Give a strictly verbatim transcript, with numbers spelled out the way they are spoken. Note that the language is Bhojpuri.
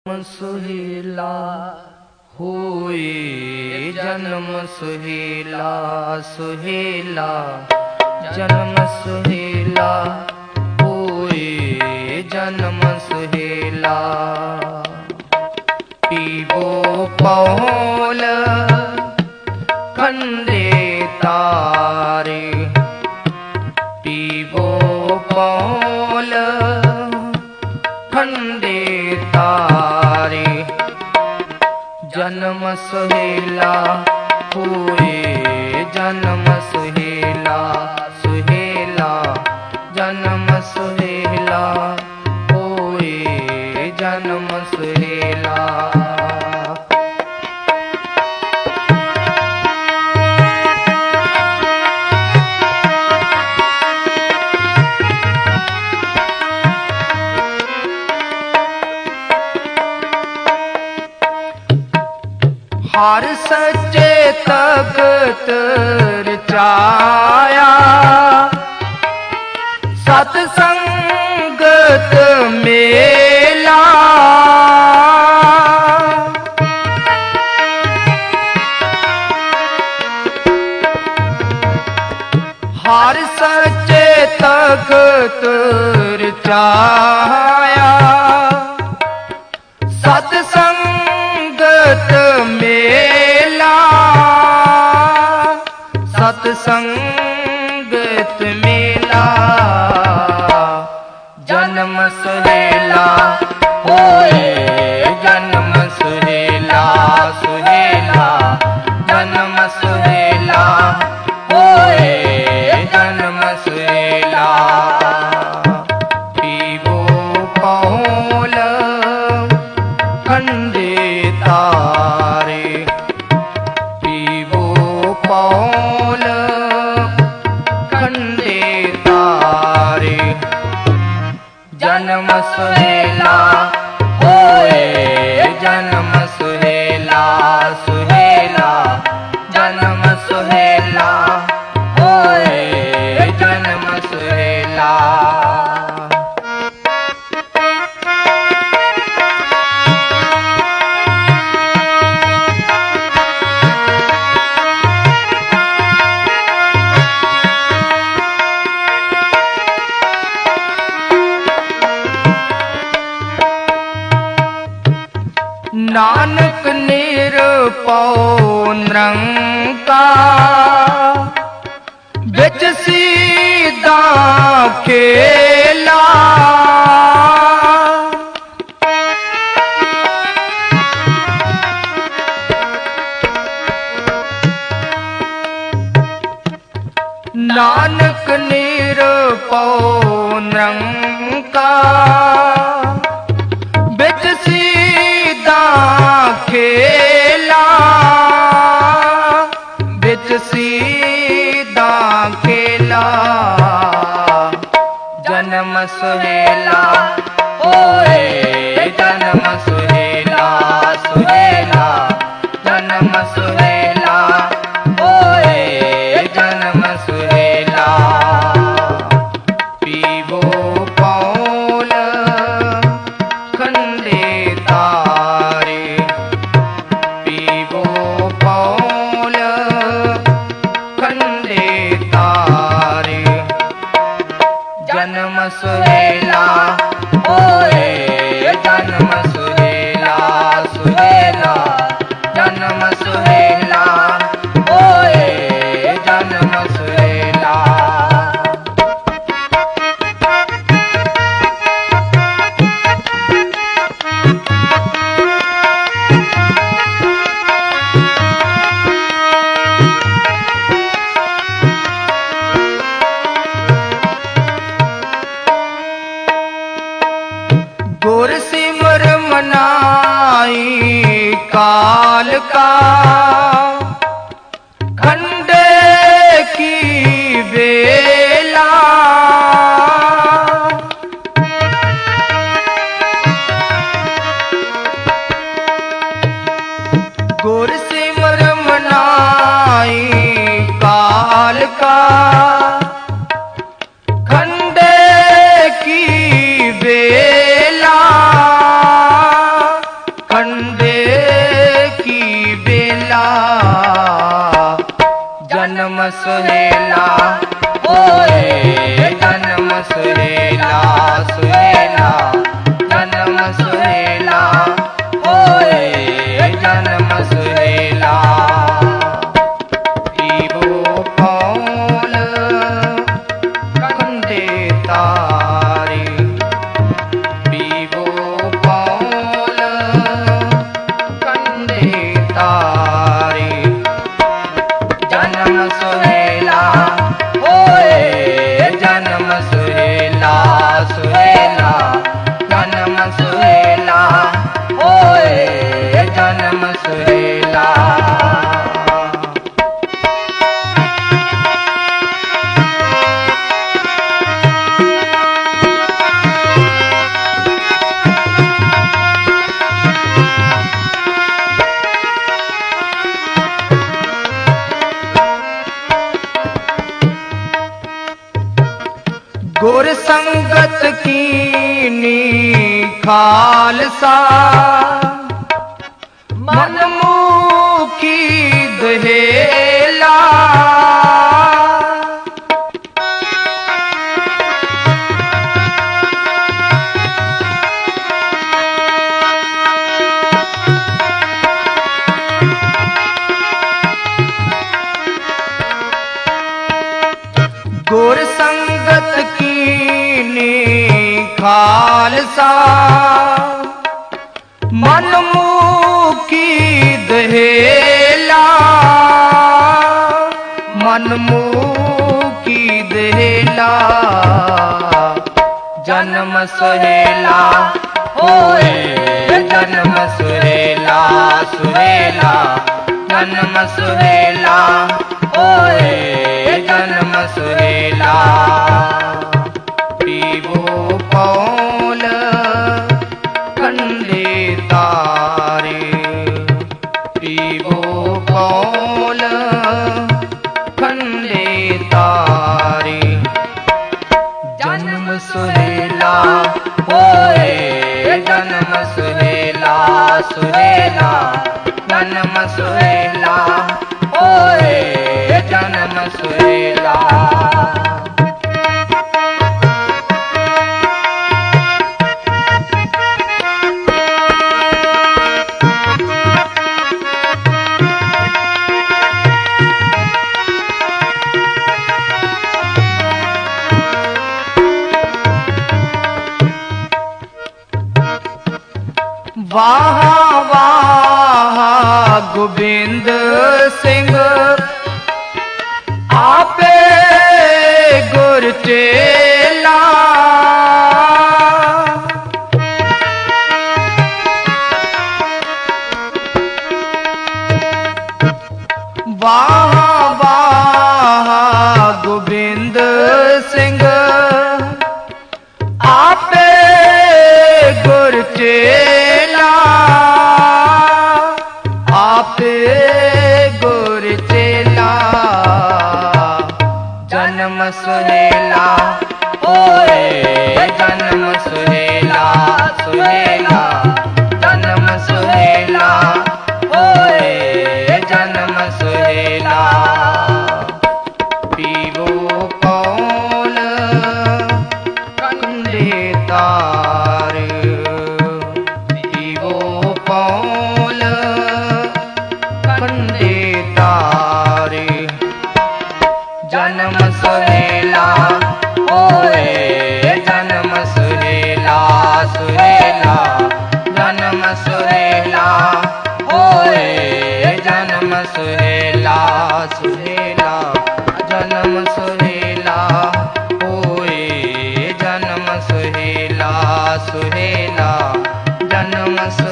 सुहेला हुए जन्म सुहेला सुहेला जन्म सुहेला हुए जन्म सुहेला पीबो पौल खंडे तारे पीबो पौल खंडे तारे जन्म सुहेला हुए जन्म सुहेला सुहेला जन्म सुहेला हुए जन्म सुहेला हर सच्चे तख्त रचाया सतसंगत मेला हर सच्चे तख्त रचाया सतसंगत मेला सतसंगत मेला जन्म सुहेला होए जन्म सुहेला सुहेला जन्म सुहेला होए जन्म सुहेला पीबो पौल खंडे तारे पीबो पौल खंडे तारे जन्म सुहेला होए जन्म सुहेला सुहेला जन्म सुहेला होए जन्म सुहेला नानक निरपौ निरंकार बिच सीधा खेला नानक निरपौ निरंकार बिच सीधा खेला बिच सीधा खेला जन्म सुहेला होए जन्म सुहेला सुहेला जन्म सुहेला होए जन्म सुहेला पीबो पौल खंडे तारे पीबो पौल खंडे तारे जन्म सुहेला होए जन्म सुहेला सुहेला जन्म सुहेला होए जन्म सुहेला गुर सिमर मनाई काल का खंडे की बेला गुर सिमर मनाई काल का खंडे की बेला सुहेला होए जन्म सुहेला सुहेला जन्म सुहेला होए जन्म सुहेला पीबो कौल कंदे तारे पीबो कौल कंदे तारे जन्म सुहेला होए जन्म सुहेला सुहेला जन्म सुहेला होए जन्म सुहेला गुर संगत कीनी खालसा मन मुखी दहेला गुर संगत कीनी खालसा मन मुखी दहेला मन मुखी दहेला जन्म सुहेला होए जन्म सुहेला सुहेला जन्म सुहेला होए जन्म सुहेला पीबो कौल कंदे तारे पीबो कौल कंदे तारे जन्म सुहेला होए जन्म सुहेला सुहेला जन्म सुहेला होए जन्म सुहेला वाह वाह गोविंद सिंह आपे गुर चेला वाह वाह गोविंद सिंह आपे गुर चेला आपे गुर चेला जन्म सुहेला होए जन्म सुहेला सुहेला जन्म सुहेला होए जन्म सुहेला पीबो कौल कंदे तारे पीबो कौल कंदे तारे जन्म सुहेला होए जन्म सुहेला सुहेला जन्म सुहेला होए जन्म सुहेला सुहेला जन्म सुहेला होए जन्म सुहेला सुहेला जन्म